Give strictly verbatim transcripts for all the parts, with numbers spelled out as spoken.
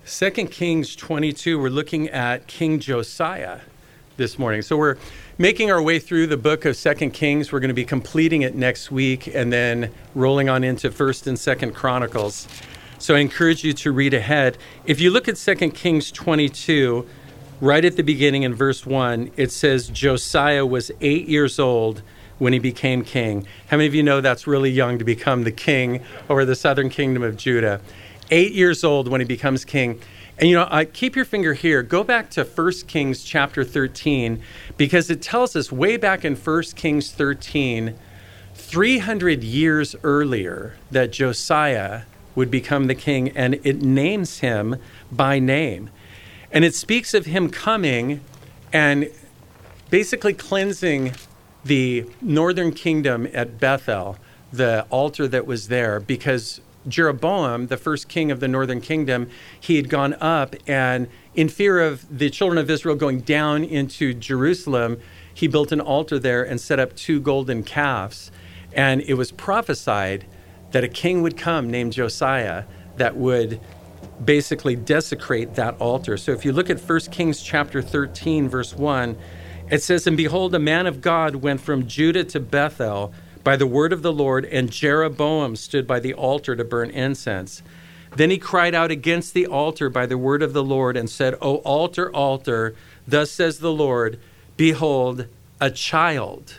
Second Kings twenty-two, we're looking at King Josiah this morning. So we're making our way through the book of Second Kings. We're going to be completing it next week and then rolling on into First and Second Chronicles. So I encourage you to read ahead. If you look at Second Kings twenty-two, right at the beginning in verse one, it says Josiah was eight years old when he became king. How many of you know that's really young to become the king over the southern kingdom of Judah? Eight years old when he becomes king. And, you know, I keep your finger here. Go back to First Kings chapter thirteen, because it tells us way back in First Kings thirteen, three hundred years earlier, that Josiah would become the king, and it names him by name. And it speaks of him coming and basically cleansing the northern kingdom at Bethel, the altar that was there, because Jeroboam, the first king of the northern kingdom, he had gone up, and in fear of the children of Israel going down into Jerusalem, he built an altar there and set up two golden calves. And it was prophesied that a king would come named Josiah that would basically desecrate that altar. So if you look at First Kings chapter thirteen, verse one, it says, "And behold, a man of God went from Judah to Bethel by the word of the Lord, and Jeroboam stood by the altar to burn incense. Then he cried out against the altar by the word of the Lord and said, O altar, altar, thus says the Lord, behold, a child,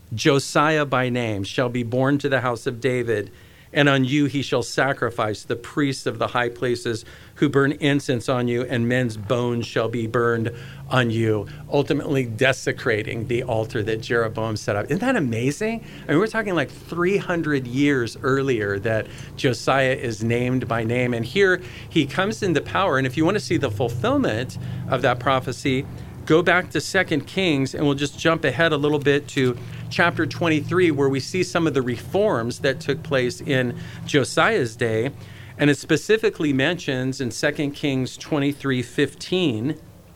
Josiah by name, shall be born to the house of David, and on you he shall sacrifice the priests of the high places who burn incense on you, and men's bones shall be burned on you," ultimately desecrating the altar that Jeroboam set up. Isn't that amazing? I mean, we're talking like three hundred years earlier that Josiah is named by name. And here he comes into power. And if you want to see the fulfillment of that prophecy, go back to Second Kings, and we'll just jump ahead a little bit to chapter twenty-three, where we see some of the reforms that took place in Josiah's day. And it specifically mentions in Second Kings twenty-three fifteen,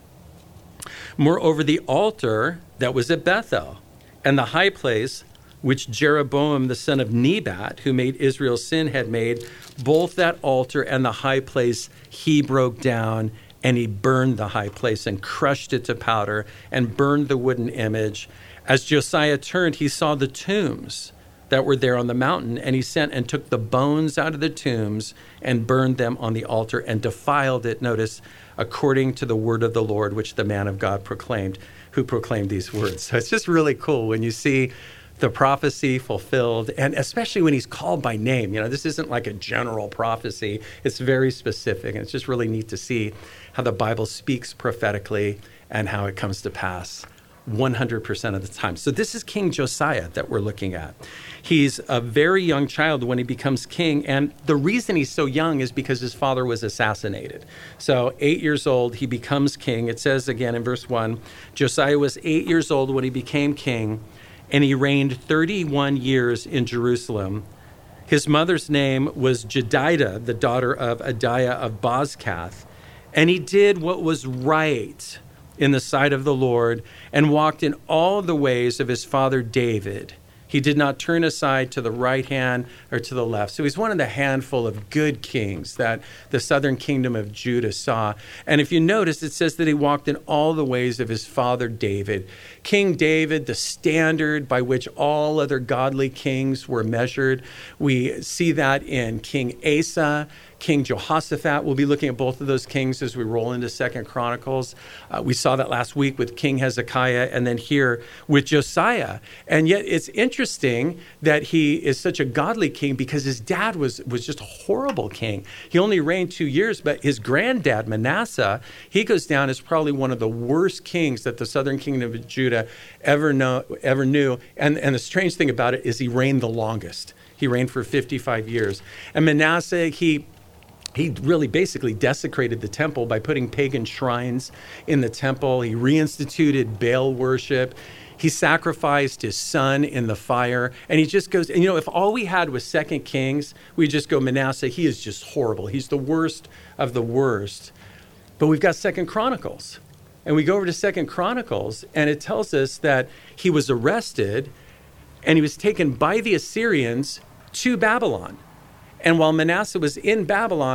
"Moreover, the altar that was at Bethel and the high place which Jeroboam the son of Nebat, who made Israel sin, had made, both that altar and the high place he broke down, and he burned the high place and crushed it to powder and burned the wooden image. As Josiah turned, he saw the tombs that were there on the mountain, and he sent and took the bones out of the tombs and burned them on the altar and defiled it," notice, "according to the word of the Lord, which the man of God proclaimed," who proclaimed these words. So it's just really cool when you see the prophecy fulfilled, and especially when he's called by name. You know, this isn't like a general prophecy. It's very specific, and it's just really neat to see how the Bible speaks prophetically and how it comes to pass one hundred percent of the time. So this is King Josiah that we're looking at. He's a very young child when he becomes king, and the reason he's so young is because his father was assassinated. So eight years old, he becomes king. It says again in verse one, Josiah was eight years old when he became king, and he reigned thirty-one years in Jerusalem. His mother's name was Jedidah, the daughter of Adiah of Bozkath, and he did what was right in the sight of the Lord, and walked in all the ways of his father David. He did not turn aside to the right hand or to the left. So he's one of the handful of good kings that the southern kingdom of Judah saw. And if you notice, it says that he walked in all the ways of his father David. King David, the standard by which all other godly kings were measured. We see that in King Asa, King Jehoshaphat. We'll be looking at both of those kings as we roll into Second Chronicles. Uh, we saw that last week with King Hezekiah, and then here with Josiah. And yet it's interesting that he is such a godly king because his dad was, was just a horrible king. He only reigned two years, but his granddad, Manasseh, he goes down as probably one of the worst kings that the southern kingdom of Judah ever, know, ever knew. And, and the strange thing about it is he reigned the longest. He reigned for fifty-five years. And Manasseh, he... He really basically desecrated the temple by putting pagan shrines in the temple. He reinstituted Baal worship. He sacrificed his son in the fire. And he just goes, and you know, if all we had was Second Kings, we just go, Manasseh, he is just horrible. He's the worst of the worst. But we've got Second Chronicles. And we go over to Second Chronicles, and it tells us that he was arrested, and he was taken by the Assyrians to Babylon. And while Manasseh was in Babylon,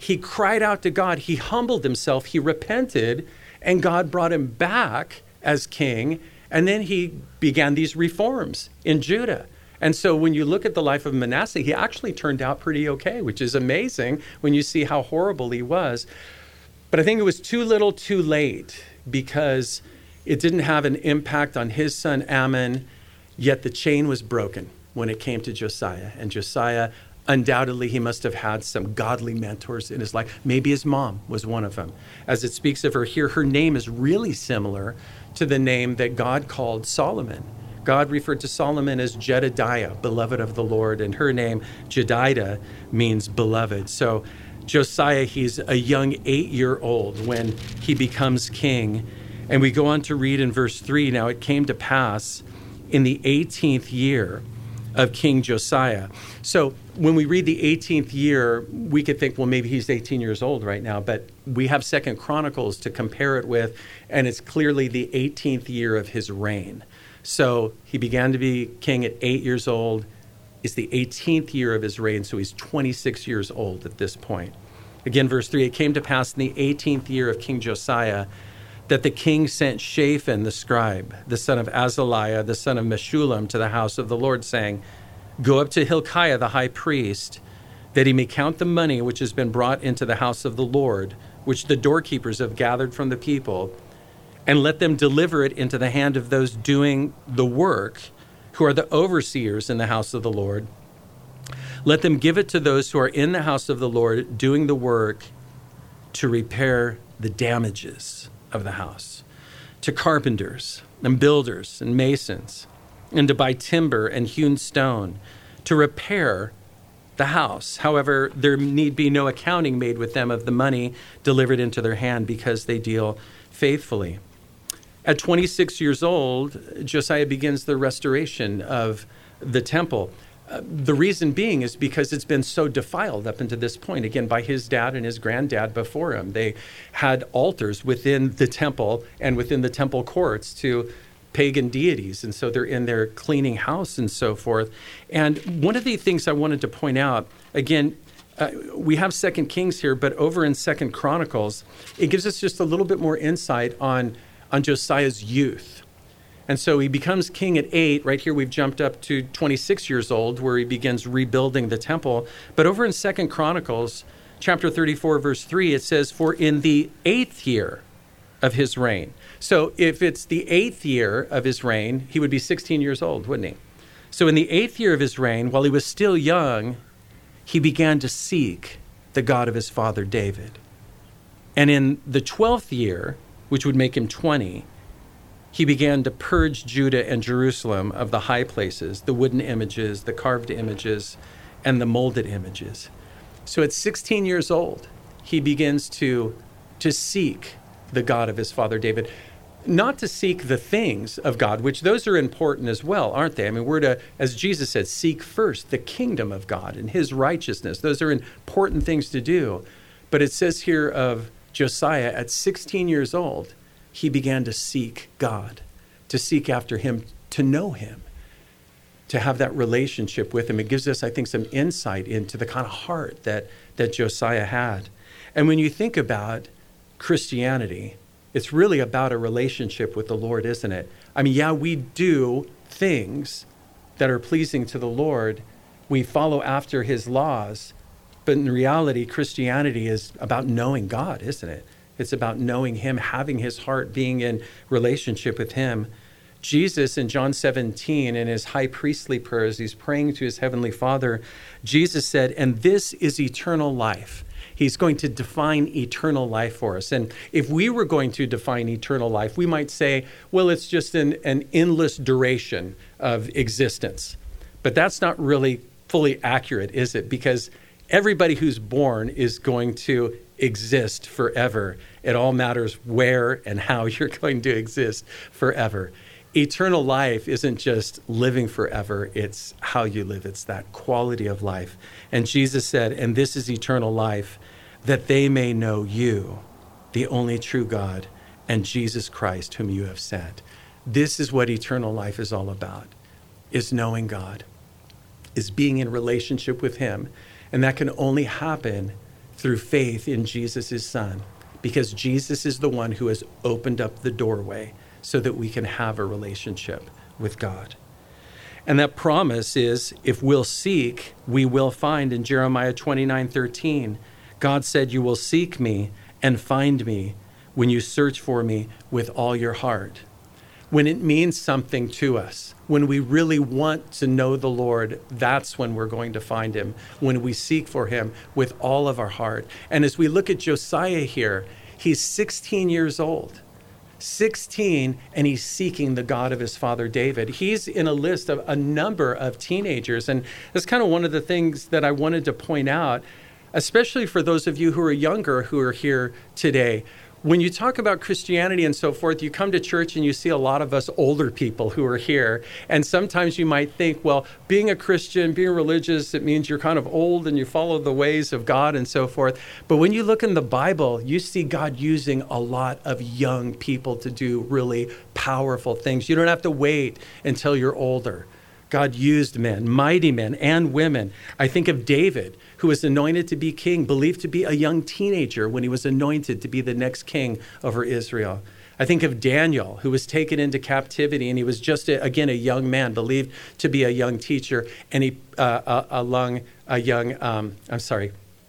he cried out to God. He humbled himself. He repented, and God brought him back as king. And then he began these reforms in Judah. And so when you look at the life of Manasseh, he actually turned out pretty okay, which is amazing when you see how horrible he was. But I think it was too little too late, because it didn't have an impact on his son Ammon, yet the chain was broken when it came to Josiah. And Josiah, undoubtedly, he must have had some godly mentors in his life. Maybe his mom was one of them. As it speaks of her here, her name is really similar to the name that God called Solomon. God referred to Solomon as Jedediah, beloved of the Lord, and her name, Jedidah, means beloved. So Josiah, he's a young eight-year-old when he becomes king. And we go on to read in verse three, now it came to pass in the eighteenth year of King Josiah. So when we read the eighteenth year, we could think, well, maybe he's eighteen years old right now, but we have Second Chronicles to compare it with, and it's clearly the eighteenth year of his reign. So he began to be king at eight years old. It's the eighteenth year of his reign, so he's twenty-six years old at this point. Again, verse three, it came to pass in the eighteenth year of King Josiah that the king sent Shaphan the scribe, the son of Azaliah, the son of Meshullam, to the house of the Lord, saying, go up to Hilkiah the high priest, that he may count the money which has been brought into the house of the Lord, which the doorkeepers have gathered from the people, and let them deliver it into the hand of those doing the work, who are the overseers in the house of the Lord. Let them give it to those who are in the house of the Lord doing the work to repair the damages of the house, to carpenters and builders and masons, and to buy timber and hewn stone to repair the house. However, there need be no accounting made with them of the money delivered into their hand, because they deal faithfully. At twenty-six years old, Josiah begins the restoration of the temple. Uh, the reason being is because it's been so defiled up until this point, again, by his dad and his granddad before him. They had altars within the temple and within the temple courts to pagan deities, and so they're in there cleaning house and so forth. And one of the things I wanted to point out, again, uh, we have Second Kings here, but over in Second Chronicles, it gives us just a little bit more insight on, on Josiah's youth. And so he becomes king at eight. Right here we've jumped up to twenty-six years old, where he begins rebuilding the temple. But over in Second Chronicles, chapter thirty-four, verse three, it says, for in the eighth year of his reign. So if it's the eighth year of his reign, he would be sixteen years old, wouldn't he? So in the eighth year of his reign, while he was still young, he began to seek the God of his father David. And in the twelfth year, which would make him twenty, he began to purge Judah and Jerusalem of the high places, the wooden images, the carved images, and the molded images. So at sixteen years old, he begins to, to seek the God of his father David. Not to seek the things of God, which those are important as well, aren't they? I mean, we're to, as Jesus said, seek first the kingdom of God and his righteousness. Those are important things to do. But it says here of Josiah, at sixteen years old, he began to seek God, to seek after him, to know him, to have that relationship with him. It gives us, I think, some insight into the kind of heart that, that Josiah had. And when you think about Christianity, it's really about a relationship with the Lord, isn't it? I mean, yeah, we do things that are pleasing to the Lord. We follow after his laws. But in reality, Christianity is about knowing God, isn't it? It's about knowing him, having his heart, being in relationship with him. Jesus in John seventeen, in his high priestly prayer, as he's praying to his heavenly Father, Jesus said, and this is eternal life. He's going to define eternal life for us. And if we were going to define eternal life, we might say, well, it's just an, an endless duration of existence. But that's not really fully accurate, is it? Because everybody who's born is going to exist forever. It all matters where and how you're going to exist forever. Eternal life isn't just living forever, it's how you live. It's that quality of life. And Jesus said, and this is eternal life, that they may know you, the only true God, and Jesus Christ, whom you have sent. This is what eternal life is all about, is knowing God, is being in relationship with him. And that can only happen through faith in Jesus, his son, because Jesus is the one who has opened up the doorway so that we can have a relationship with God. And that promise is, if we'll seek, we will find. In Jeremiah twenty-nine thirteen, God said, you will seek me and find me when you search for me with all your heart. When it means something to us, when we really want to know the Lord, that's when we're going to find him, when we seek for him with all of our heart. And as we look at Josiah here, he's sixteen years old. sixteen, and he's seeking the God of his father David. He's in a list of a number of teenagers, and that's kind of one of the things that I wanted to point out, especially for those of you who are younger who are here today. When you talk about Christianity and so forth, you come to church and you see a lot of us older people who are here. And sometimes you might think, well, being a Christian, being religious, it means you're kind of old and you follow the ways of God and so forth. But when you look in the Bible, you see God using a lot of young people to do really powerful things. You don't have to wait until you're older. God used men, mighty men and women. I think of David, who was anointed to be king, believed to be a young teenager when he was anointed to be the next king over Israel. I think of Daniel, who was taken into captivity, and he was just, a, again, a young man, believed to be a young teacher, and he, uh, a, a, long, a young, um, I'm sorry,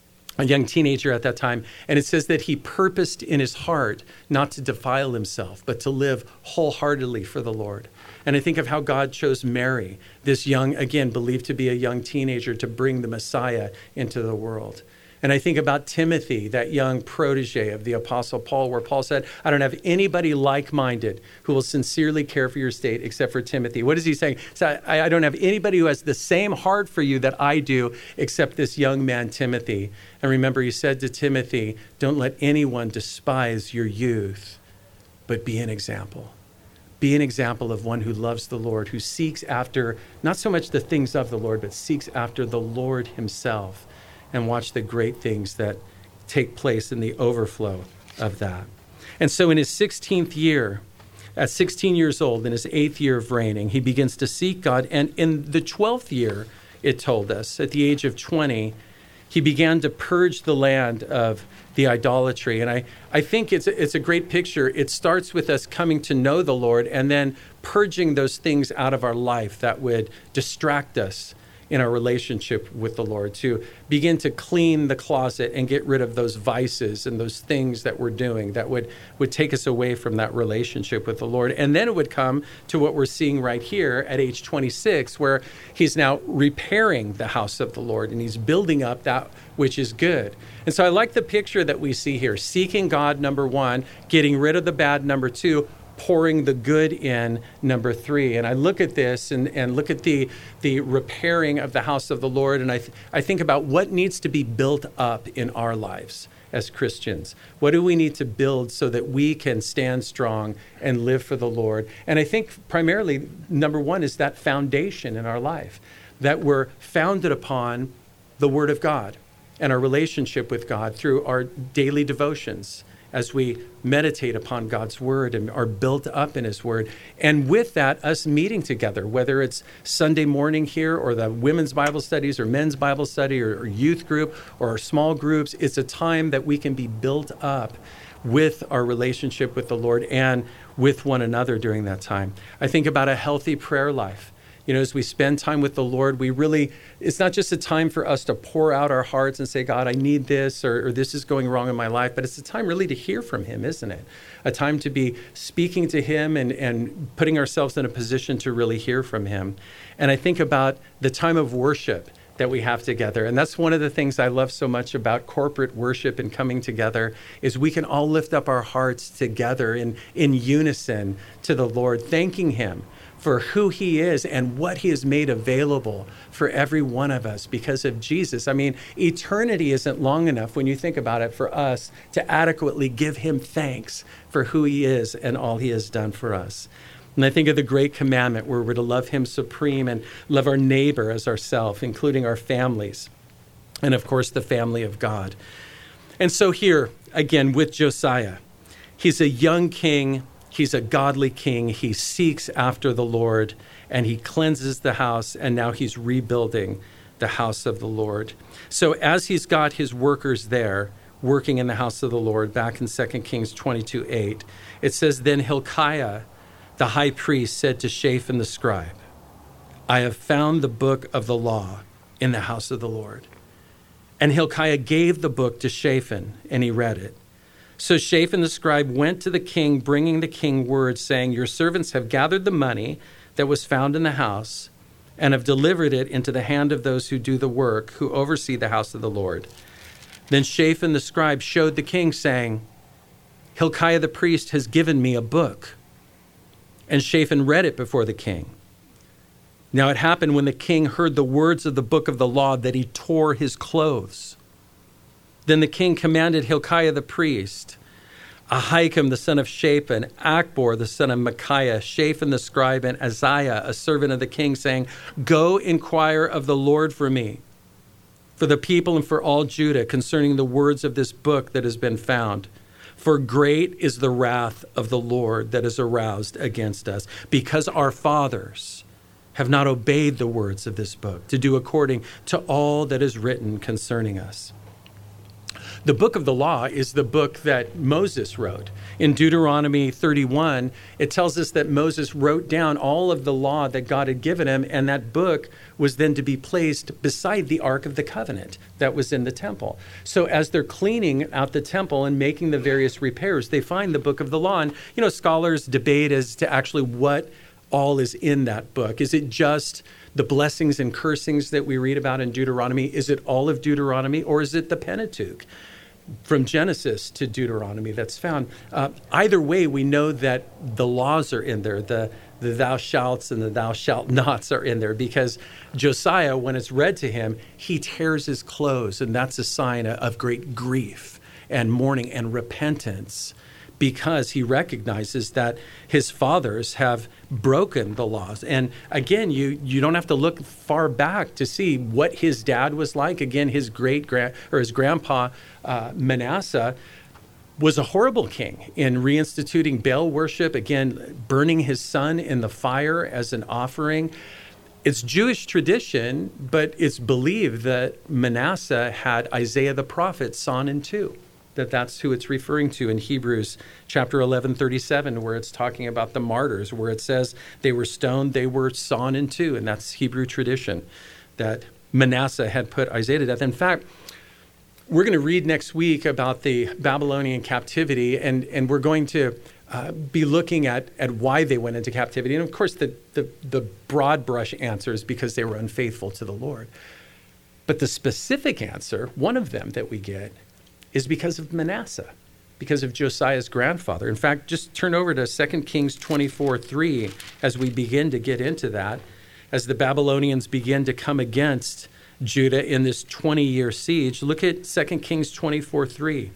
a young teenager at that time. And it says that he purposed in his heart not to defile himself, but to live wholeheartedly for the Lord. And I think of how God chose Mary, this young, again, believed to be a young teenager, to bring the Messiah into the world. And I think about Timothy, that young protege of the Apostle Paul, where Paul said, I don't have anybody like-minded who will sincerely care for your state except for Timothy. What is he saying? So I, I don't have anybody who has the same heart for you that I do except this young man, Timothy. And remember, he said to Timothy, don't let anyone despise your youth, but be an example. Be an example of one who loves the Lord, who seeks after not so much the things of the Lord, but seeks after the Lord himself, and watch the great things that take place in the overflow of that. And so in his sixteenth year, at sixteen years old, in his eighth year of reigning, he begins to seek God. And in the twelfth year, it told us, at the age of twenty, he began to purge the land of the idolatry. And I, I think it's a, it's a great picture. It starts with us coming to know the Lord and then purging those things out of our life that would distract us in our relationship with the Lord, to begin to clean the closet and get rid of those vices and those things that we're doing that would, would take us away from that relationship with the Lord. And then it would come to what we're seeing right here at age twenty-six, where he's now repairing the house of the Lord and he's building up that which is good. And so I like the picture that we see here, seeking God, number one, getting rid of the bad, number two, pouring the good in, number three. And I look at this and, and look at the the repairing of the house of the Lord, and I th- I think about what needs to be built up in our lives as Christians. What do we need to build so that we can stand strong and live for the Lord? And I think primarily, number one, is that foundation in our life, that we're founded upon the Word of God and our relationship with God through our daily devotions, as we meditate upon God's word and are built up in his word. And with that, us meeting together, whether it's Sunday morning here or the women's Bible studies or men's Bible study or, or youth group or our small groups, it's a time that we can be built up with our relationship with the Lord and with one another during that time. I think about a healthy prayer life. You know, as we spend time with the Lord, we really, it's not just a time for us to pour out our hearts and say, God, I need this, or, or this is going wrong in my life, but it's a time really to hear from him, isn't it? A time to be speaking to him and, and putting ourselves in a position to really hear from him. And I think about the time of worship that we have together. And that's one of the things I love so much about corporate worship and coming together, is we can all lift up our hearts together in, in unison to the Lord, thanking him for who he is and what he has made available for every one of us because of Jesus. I mean, eternity isn't long enough, when you think about it, for us to adequately give him thanks for who he is and all he has done for us. And I think of the great commandment where we're to love him supreme and love our neighbor as ourselves, including our families, and of course the family of God. And so here, again, with Josiah, he's a young king. He's a godly king. He seeks after the Lord, and he cleanses the house, and now he's rebuilding the house of the Lord. So as he's got his workers there working in the house of the Lord, back in Second Kings twenty-two eight, it says, Then Hilkiah, the high priest, said to Shaphan the scribe, I have found the book of the law in the house of the Lord. And Hilkiah gave the book to Shaphan, and he read it. So Shaphan the scribe went to the king, bringing the king word, saying, Your servants have gathered the money that was found in the house, and have delivered it into the hand of those who do the work, who oversee the house of the Lord. Then Shaphan the scribe showed the king, saying, Hilkiah the priest has given me a book. And Shaphan read it before the king. Now it happened when the king heard the words of the book of the law that he tore his clothes. Then the king commanded Hilkiah the priest, Ahikam the son of Shaphan, Achbor the son of Micaiah, Shaphan the scribe, and Isaiah, a servant of the king, saying, Go inquire of the Lord for me, for the people and for all Judah, concerning the words of this book that has been found. For great is the wrath of the Lord that is aroused against us, because our fathers have not obeyed the words of this book, to do according to all that is written concerning us. The book of the law is the book that Moses wrote. In Deuteronomy thirty-one, it tells us that Moses wrote down all of the law that God had given him, and that book was then to be placed beside the Ark of the Covenant that was in the temple. So as they're cleaning out the temple and making the various repairs, they find the book of the law. And, you know, scholars debate as to actually what all is in that book. Is it just the blessings and cursings that we read about in Deuteronomy? Is it all of Deuteronomy, or is it the Pentateuch from Genesis to Deuteronomy that's found? Uh, either way, we know that the laws are in there. The, the thou shalts and the thou shalt nots are in there, because Josiah, when it's read to him, he tears his clothes, and that's a sign of great grief and mourning and repentance, because he recognizes that his fathers have broken the laws. And again, you you don't have to look far back to see what his dad was like. Again, his great grand or his grandpa uh, Manasseh was a horrible king in reinstituting Baal worship. Again, burning his son in the fire as an offering. It's Jewish tradition, but it's believed that Manasseh had Isaiah the prophet sawn in two. That that's who it's referring to in Hebrews chapter eleven thirty-seven, where it's talking about the martyrs, where it says they were stoned, they were sawn in two. And that's Hebrew tradition, that Manasseh had put Isaiah to death. In fact, we're going to read next week about the Babylonian captivity, and, and we're going to uh, be looking at, at why they went into captivity. And of course, the, the, the broad brush answer is because they were unfaithful to the Lord. But the specific answer, one of them that we get, is because of Manasseh, because of Josiah's grandfather. In fact, just turn over to Second Kings twenty-four three as we begin to get into that, as the Babylonians begin to come against Judah in this twenty-year siege. Look at Second Kings twenty-four three.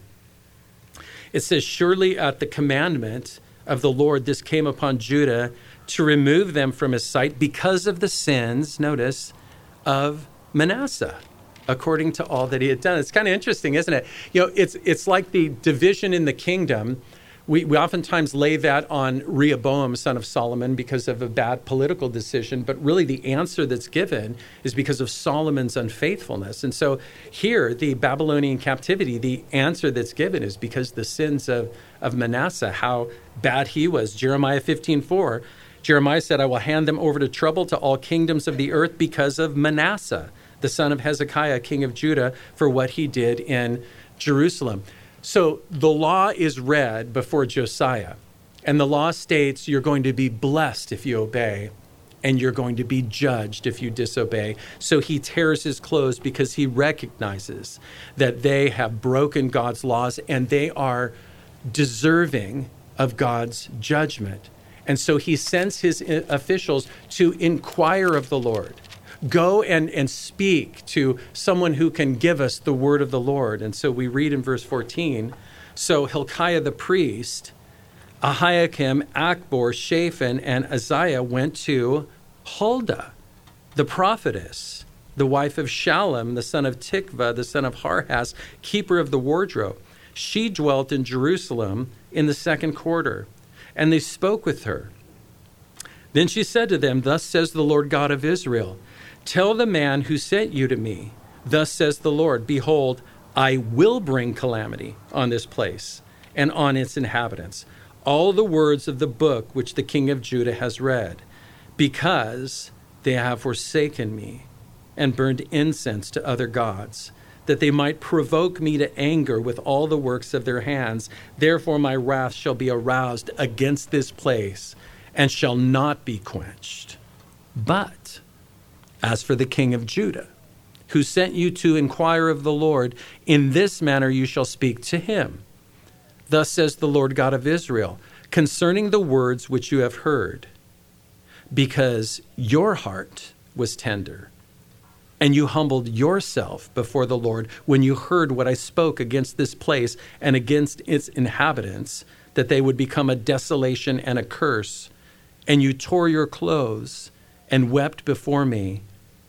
It says, Surely at the commandment of the Lord this came upon Judah to remove them from his sight because of the sins, notice, of Manasseh, according to all that he had done. It's kind of interesting, isn't it? You know, it's it's like the division in the kingdom. We, we oftentimes lay that on Rehoboam, son of Solomon, because of a bad political decision. But really the answer that's given is because of Solomon's unfaithfulness. And so here, the Babylonian captivity, the answer that's given is because the sins of, of Manasseh, how bad he was. Jeremiah fifteen four, Jeremiah said, I will hand them over to trouble to all kingdoms of the earth because of Manasseh, the son of Hezekiah, king of Judah, for what he did in Jerusalem. So the law is read before Josiah, and the law states you're going to be blessed if you obey, and you're going to be judged if you disobey. So he tears his clothes because he recognizes that they have broken God's laws, and they are deserving of God's judgment. And so he sends his officials to inquire of the Lord. Go and, and speak to someone who can give us the word of the Lord. And so we read in verse fourteen, so Hilkiah the priest, Ahikam, Achbor, Shaphan, and Isaiah went to Huldah, the prophetess, the wife of Shallum, the son of Tikvah, the son of Harhas, keeper of the wardrobe. She dwelt in Jerusalem in the second quarter, and they spoke with her. Then she said to them, Thus says the Lord God of Israel, Tell the man who sent you to me, thus says the Lord, behold, I will bring calamity on this place and on its inhabitants, all the words of the book which the king of Judah has read, because they have forsaken me and burned incense to other gods, that they might provoke me to anger with all the works of their hands. Therefore my wrath shall be aroused against this place and shall not be quenched. But as for the king of Judah, who sent you to inquire of the Lord, in this manner you shall speak to him. Thus says the Lord God of Israel, concerning the words which you have heard, because your heart was tender, and you humbled yourself before the Lord when you heard what I spoke against this place and against its inhabitants, that they would become a desolation and a curse, and you tore your clothes and wept before me,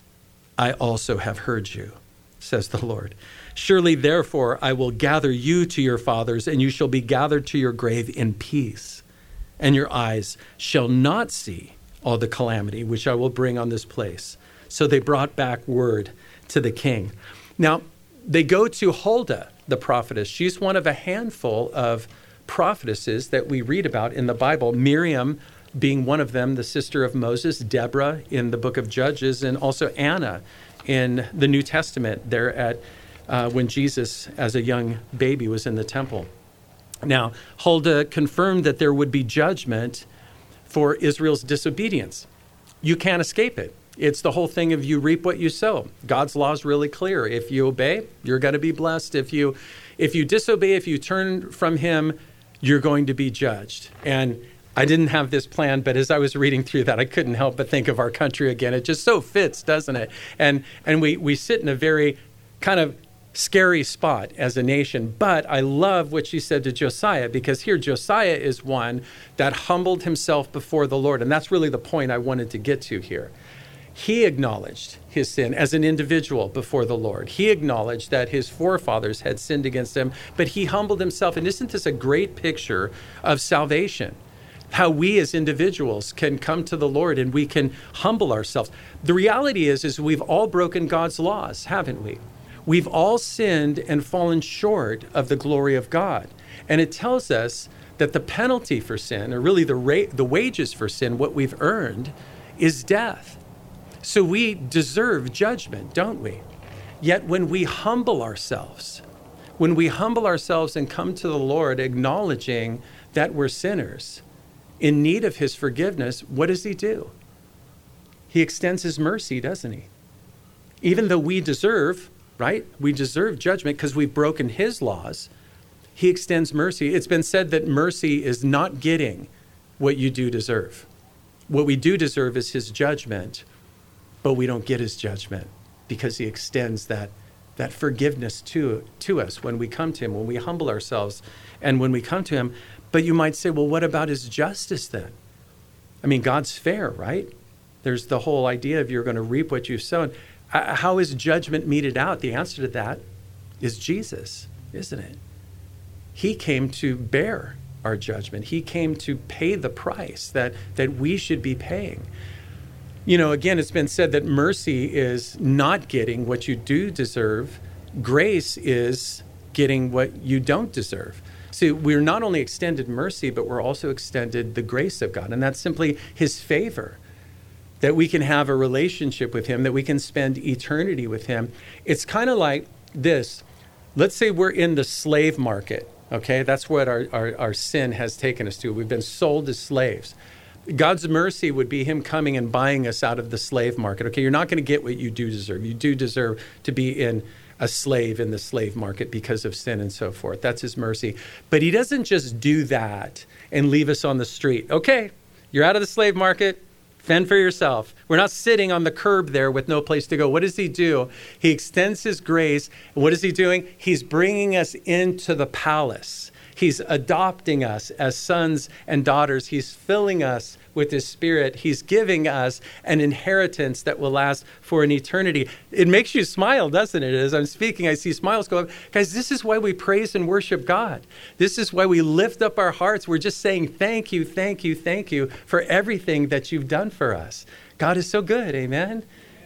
I also have heard you, says the Lord. Surely, therefore, I will gather you to your fathers, and you shall be gathered to your grave in peace, and your eyes shall not see all the calamity which I will bring on this place. So they brought back word to the king. Now, they go to Huldah, the prophetess. She's one of a handful of prophetesses that we read about in the Bible. Miriam being one of them, the sister of Moses, Deborah in the book of Judges, and also Anna in the New Testament there at uh, when Jesus, as a young baby, was in the temple. Now, Huldah confirmed that there would be judgment for Israel's disobedience. You can't escape it. It's the whole thing of you reap what you sow. God's law is really clear. If you obey, you're going to be blessed. If you, if you disobey, if you turn from him, you're going to be judged. And I didn't have this plan, but as I was reading through that, I couldn't help but think of our country again. It just so fits, doesn't it? And and we, we sit in a very kind of scary spot as a nation. But I love what she said to Josiah, because here Josiah is one that humbled himself before the Lord. And that's really the point I wanted to get to here. He acknowledged his sin as an individual before the Lord. He acknowledged that his forefathers had sinned against him, but he humbled himself. And isn't this a great picture of salvation? How we as individuals can come to the Lord and we can humble ourselves. The reality is, is we've all broken God's laws, haven't we? We've all sinned and fallen short of the glory of God. And it tells us that the penalty for sin, or really the ra- the wages for sin, what we've earned, is death. So we deserve judgment, don't we? Yet when we humble ourselves, when we humble ourselves and come to the Lord acknowledging that we're sinners, in need of his forgiveness, what does he do? He extends his mercy, doesn't he? Even though we deserve, right? We deserve judgment because we've broken his laws. He extends mercy. It's been said that mercy is not getting what you do deserve. What we do deserve is his judgment, but we don't get his judgment because he extends that, that forgiveness to, to us when we come to him, when we humble ourselves, and when we come to him. But you might say, well, what about his justice then? I mean, God's fair, right? There's the whole idea of you're going to reap what you've sown. How is judgment meted out? The answer to that is Jesus, isn't it? He came to bear our judgment. He came to pay the price that, that we should be paying. You know, again, it's been said that mercy is not getting what you do deserve. Grace is getting what you don't deserve. See, we're not only extended mercy, but we're also extended the grace of God. And that's simply his favor, that we can have a relationship with him, that we can spend eternity with him. It's kind of like this. Let's say we're in the slave market, okay? That's what our, our, our sin has taken us to. We've been sold as slaves. God's mercy would be him coming and buying us out of the slave market. Okay, you're not going to get what you do deserve. You do deserve to be in a slave in the slave market because of sin and so forth. That's his mercy. But he doesn't just do that and leave us on the street. Okay, you're out of the slave market. Fend for yourself. We're not sitting on the curb there with no place to go. What does he do? He extends his grace. And what is he doing? He's bringing us into the palace. He's adopting us as sons and daughters. He's filling us with his spirit. He's giving us an inheritance that will last for an eternity. It makes you smile, doesn't it? As I'm speaking, I see smiles go up. Guys, this is why we praise and worship God. This is why we lift up our hearts. We're just saying, thank you, thank you, thank you for everything that you've done for us. God is so good, amen?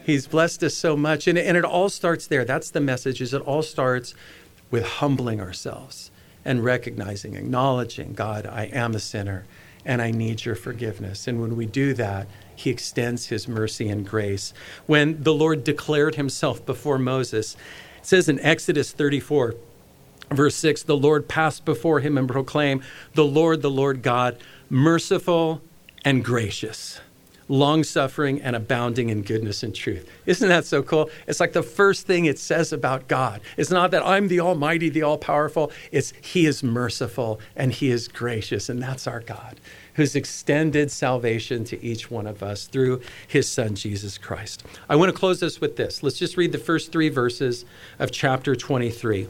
He's blessed us so much. And, and it all starts there. That's the message, is it all starts with humbling ourselves and recognizing, acknowledging, God, I am a sinner and I need your forgiveness. And when we do that, he extends his mercy and grace. When the Lord declared himself before Moses, it says in Exodus thirty-four, verse six, the Lord passed before him and proclaimed, the Lord, the Lord God, merciful and gracious, long-suffering and abounding in goodness and truth. Isn't that so cool? It's like the first thing it says about God. It's not that I'm the Almighty, the All-Powerful. It's he is merciful and he is gracious. And that's our God, who's extended salvation to each one of us through his son, Jesus Christ. I want to close this with this. Let's just read the first three verses of chapter twenty-three.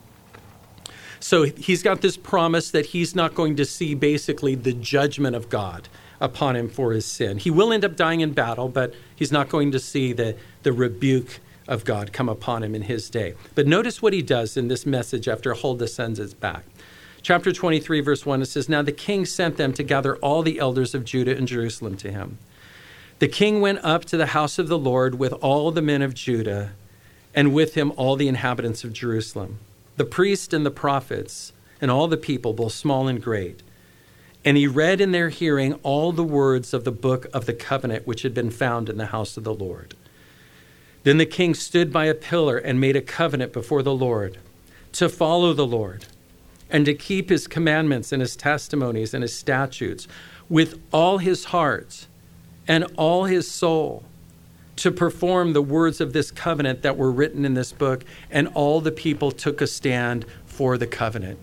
So he's got this promise that he's not going to see basically the judgment of God upon him for his sin. He will end up dying in battle, but he's not going to see the, the rebuke of God come upon him in his day. But notice what he does in this message after Huldah sends it back. Chapter twenty-three, verse one, it says, now the king sent them to gather all the elders of Judah and Jerusalem to him. The king went up to the house of the Lord with all the men of Judah, and with him all the inhabitants of Jerusalem, the priests and the prophets, and all the people, both small and great. And he read in their hearing all the words of the book of the covenant which had been found in the house of the Lord. Then the king stood by a pillar and made a covenant before the Lord to follow the Lord and to keep his commandments and his testimonies and his statutes with all his heart and all his soul, to perform the words of this covenant that were written in this book. And all the people took a stand for the covenant.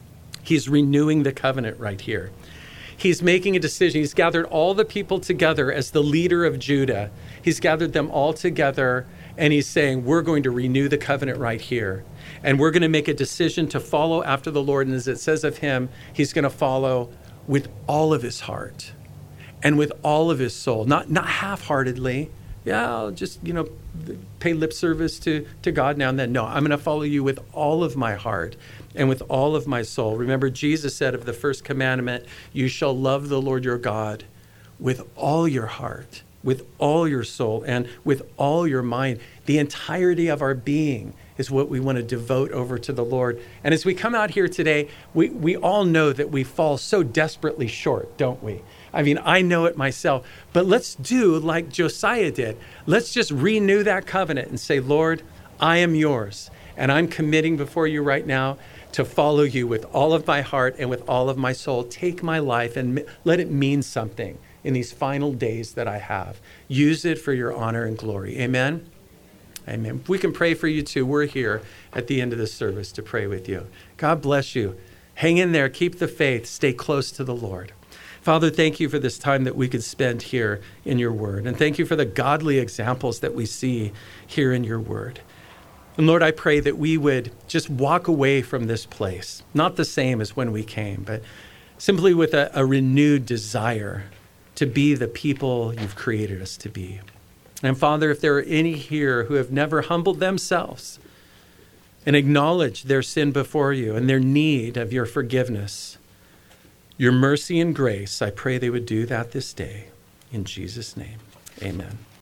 He's renewing the covenant right here. He's making a decision. He's gathered all the people together as the leader of Judah. He's gathered them all together, and he's saying, we're going to renew the covenant right here. And we're going to make a decision to follow after the Lord. And as it says of him, he's going to follow with all of his heart and with all of his soul, not, not half-heartedly. Yeah, I'll just, you know, pay lip service to, to God now and then. No, I'm going to follow you with all of my heart and with all of my soul. Remember, Jesus said of the first commandment, you shall love the Lord your God with all your heart, with all your soul, and with all your mind. The entirety of our being is what we want to devote over to the Lord. And as we come out here today, we, we all know that we fall so desperately short, don't we? I mean, I know it myself, but let's do like Josiah did. Let's just renew that covenant and say, Lord, I am yours. And I'm committing before you right now to follow you with all of my heart and with all of my soul. Take my life and let it mean something in these final days that I have. Use it for your honor and glory. Amen. Amen. We can pray for you too. We're here at the end of this service to pray with you. God bless you. Hang in there. Keep the faith. Stay close to the Lord. Father, thank you for this time that we could spend here in your word. And thank you for the godly examples that we see here in your word. And Lord, I pray that we would just walk away from this place, not the same as when we came, but simply with a, a renewed desire to be the people you've created us to be. And Father, if there are any here who have never humbled themselves and acknowledged their sin before you and their need of your forgiveness, your mercy and grace, I pray they would do that this day. In Jesus' name, amen.